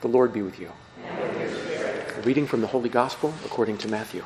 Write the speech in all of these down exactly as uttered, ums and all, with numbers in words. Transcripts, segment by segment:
The Lord be with you. And with your spirit. A reading from the Holy Gospel according to Matthew.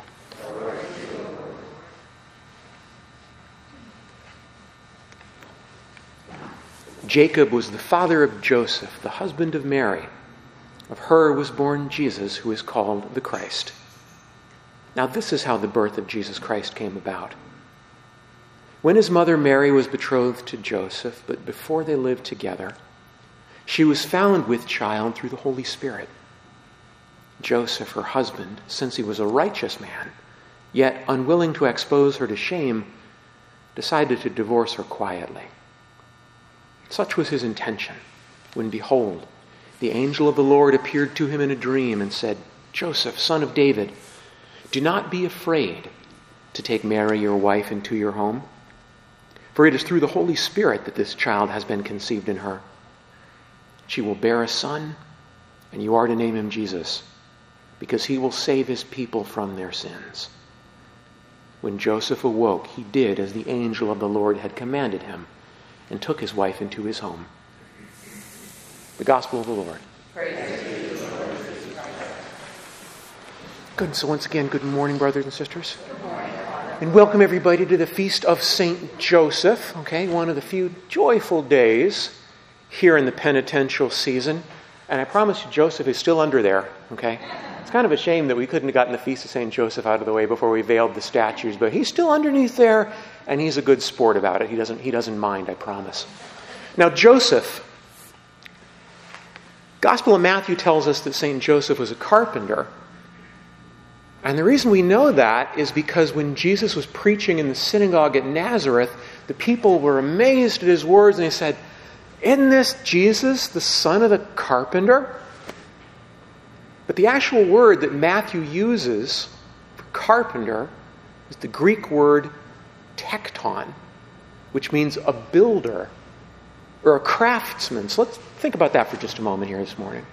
Jacob was the father of Joseph, the husband of Mary. Of her was born Jesus, who is called the Christ. Now this is how the birth of Jesus Christ came about. When his mother Mary was betrothed to Joseph, but before they lived together, she was found with child through the Holy Spirit. Joseph, her husband, since he was a righteous man, yet unwilling to expose her to shame, decided to divorce her quietly. Such was his intention, when behold, the angel of the Lord appeared to him in a dream and said, "Joseph, son of David, do not be afraid to take Mary your wife into your home, for it is through the Holy Spirit that this child has been conceived in her. She will bear a son, and you are to name him Jesus, because he will save his people from their sins." When Joseph awoke, he did as the angel of the Lord had commanded him, and took his wife into his home. The Gospel of the Lord. Praise to you, Lord. Good. So once again, good morning, brothers and sisters. Good morning, Father. And welcome everybody to the Feast of Saint Joseph. Okay, one of the few joyful days here in the penitential season. And I promise you, Joseph is still under there. Okay, it's kind of a shame that we couldn't have gotten the Feast of Saint Joseph out of the way before we veiled the statues, but he's still underneath there, and he's a good sport about it. He doesn't. He doesn't mind, I promise. Now, Joseph. Gospel of Matthew tells us that Saint Joseph was a carpenter. And the reason we know that is because when Jesus was preaching in the synagogue at Nazareth, the people were amazed at his words, and they said, "Isn't this Jesus, the son of the carpenter?" But the actual word that Matthew uses for carpenter is the Greek word tekton, which means a builder or a craftsman. So let's think about that for just a moment here this morning.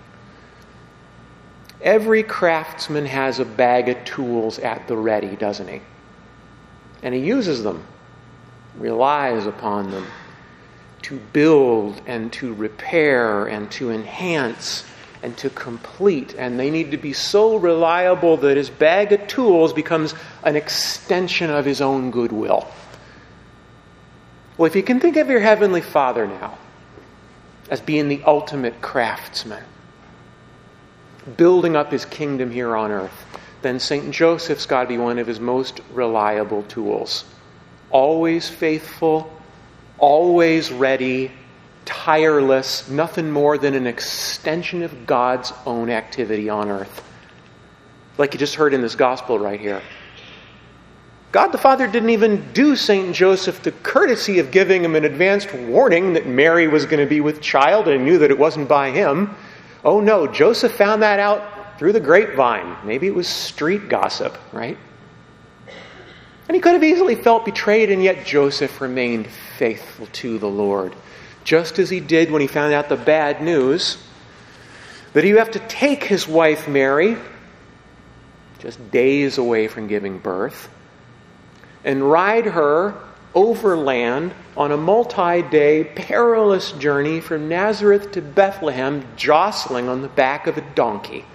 Every craftsman has a bag of tools at the ready, doesn't he? And he uses them, relies upon them to build and to repair and to enhance and to complete. And they need to be so reliable that his bag of tools becomes an extension of his own goodwill. Well, if you can think of your Heavenly Father now as being the ultimate craftsman, building up his kingdom here on earth, then Saint Joseph's got to be one of his most reliable tools. Always faithful, always ready, tireless, nothing more than an extension of God's own activity on earth. Like you just heard in this gospel right here. God the Father didn't even do Saint Joseph the courtesy of giving him an advanced warning that Mary was going to be with child and knew that it wasn't by him. Oh no, Joseph found that out through the grapevine. Maybe it was street gossip, right? And he could have easily felt betrayed, and yet Joseph remained faithful to the Lord. Just as he did when he found out the bad news that he would have to take his wife Mary, just days away from giving birth, and ride her overland on a multi-day perilous journey from Nazareth to Bethlehem, jostling on the back of a donkey.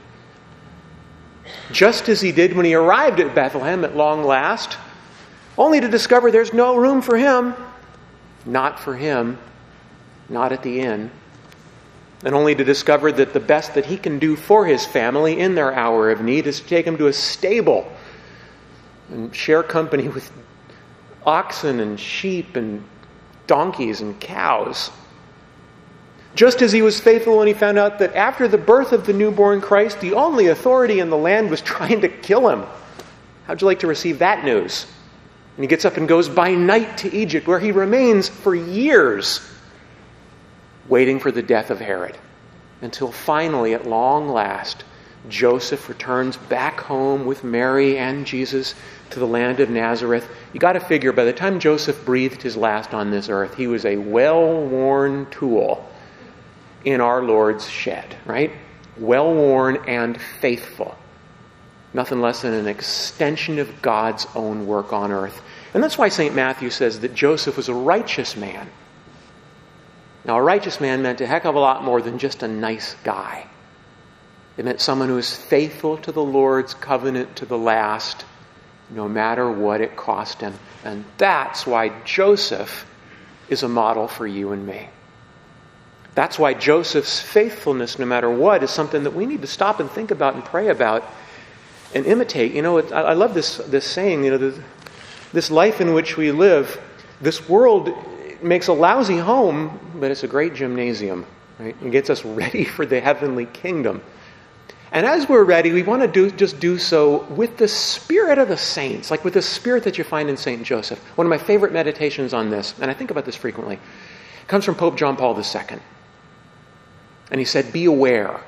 Just as he did when he arrived at Bethlehem at long last, only to discover there's no room for him. Not for him. Not at the inn. And only to discover that the best that he can do for his family in their hour of need is to take him to a stable and share company with oxen and sheep and donkeys and cows. Just as he was faithful when he found out that after the birth of the newborn Christ, the only authority in the land was trying to kill him. How'd you like to receive that news? And he gets up and goes by night to Egypt, where he remains for years, waiting for the death of Herod, until finally, at long last, Joseph returns back home with Mary and Jesus to the land of Nazareth. You got to figure, by the time Joseph breathed his last on this earth, he was a well-worn tool in our Lord's shed, right? Well-worn and faithful. Nothing less than an extension of God's own work on earth. And that's why Saint Matthew says that Joseph was a righteous man. Now, a righteous man meant a heck of a lot more than just a nice guy. It meant someone who was faithful to the Lord's covenant to the last, no matter what it cost him. And that's why Joseph is a model for you and me. That's why Joseph's faithfulness, no matter what, is something that we need to stop and think about and pray about and imitate. You know, I love this this saying, you know, this, this life in which we live, this world makes a lousy home, but it's a great gymnasium, right? It gets us ready for the heavenly kingdom. And as we're ready, we want to do just do so with the spirit of the saints, like with the spirit that you find in Saint Joseph. One of my favorite meditations on this, and I think about this frequently, comes from Pope John Paul the Second. And he said, be aware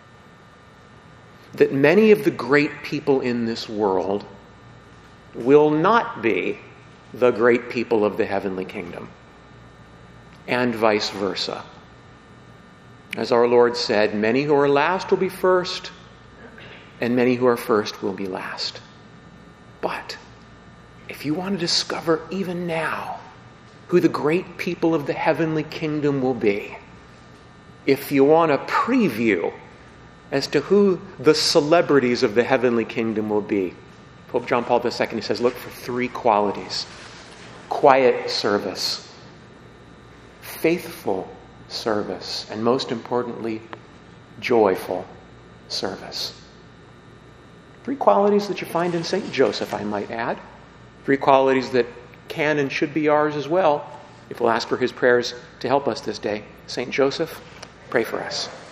that many of the great people in this world will not be the great people of the heavenly kingdom, and vice versa. As our Lord said, many who are last will be first, and many who are first will be last. But if you want to discover even now who the great people of the heavenly kingdom will be, if you want a preview as to who the celebrities of the heavenly kingdom will be, Pope John Paul the Second, he says, look for three qualities: quiet service, faithful service, and most importantly, joyful service. Three qualities that you find in Saint Joseph, I might add. Three qualities that can and should be ours as well, if we'll ask for his prayers to help us this day. Saint Joseph, pray for us.